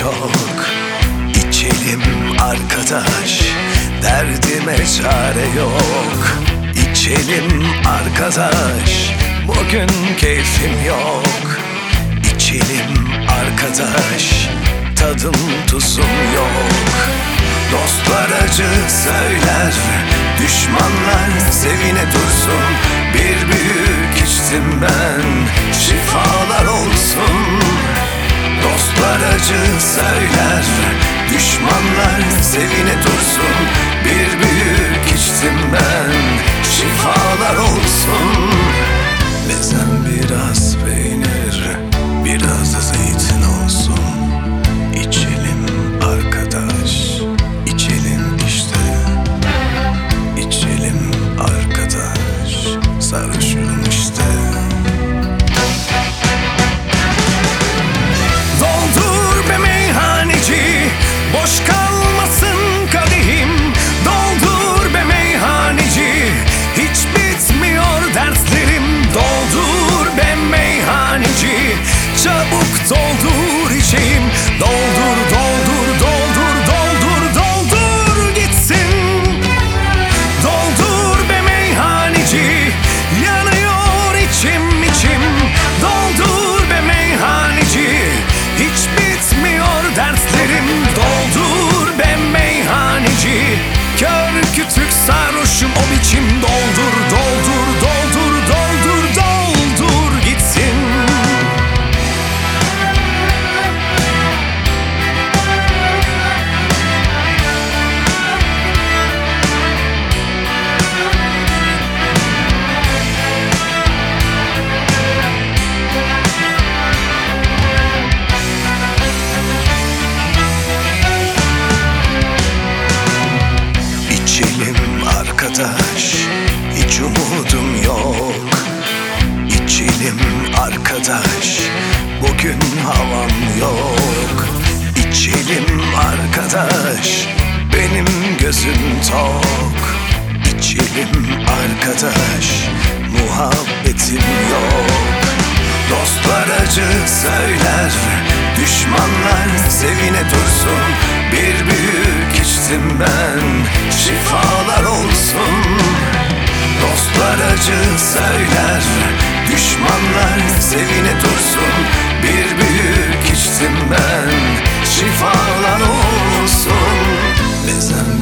çok. İçelim arkadaş, derdime çare yok. İçelim arkadaş, bugün keyfim yok. İçelim arkadaş, tadım tuzum yok. Dostlar acı söyler, düşmanlar sevine dursun. Bir büyük içtim ben, şifalar olsun. Dostlar acı söyler, düşmanlar sevine dursun. Bir büyük içtim ben, şifalar olsun. Lezen biraz peynir, biraz da zeytin olsun. İçelim arkadaş, içelim işte. İçelim arkadaş, sarhoşum işte. Doldur be meyhaneci, boş kalmasın kadehim. Doldur be meyhaneci, hiç bitmiyor derslerim. Doldur be meyhaneci, çabuk doldur içeyim. Doldur, doldur, doldur, doldur, doldur gitsin. Doldur be meyhaneci, yanıyor içim içim. Doldur be meyhaneci, hiç bitmiyor derslerim. Doldur be meyhaneci, kör kütük sarhoşum o biçim. Doldur, doldur, doldur, doldur, doldur gitsin. İçelim arkadaş, hiç umudum yok. İçelim arkadaş, bugün havam yok. İçelim arkadaş, benim gözüm tok. İçelim arkadaş, muhabbetim yok. Dostlar acı söyler, düşmanlar sevine dursun. Bir büyük içtim ben, şifalar olsun. Dostlar acı söyler, düşmanlar sevine dursun. Bir büyük içtim ben, şifalar olsun. Lezen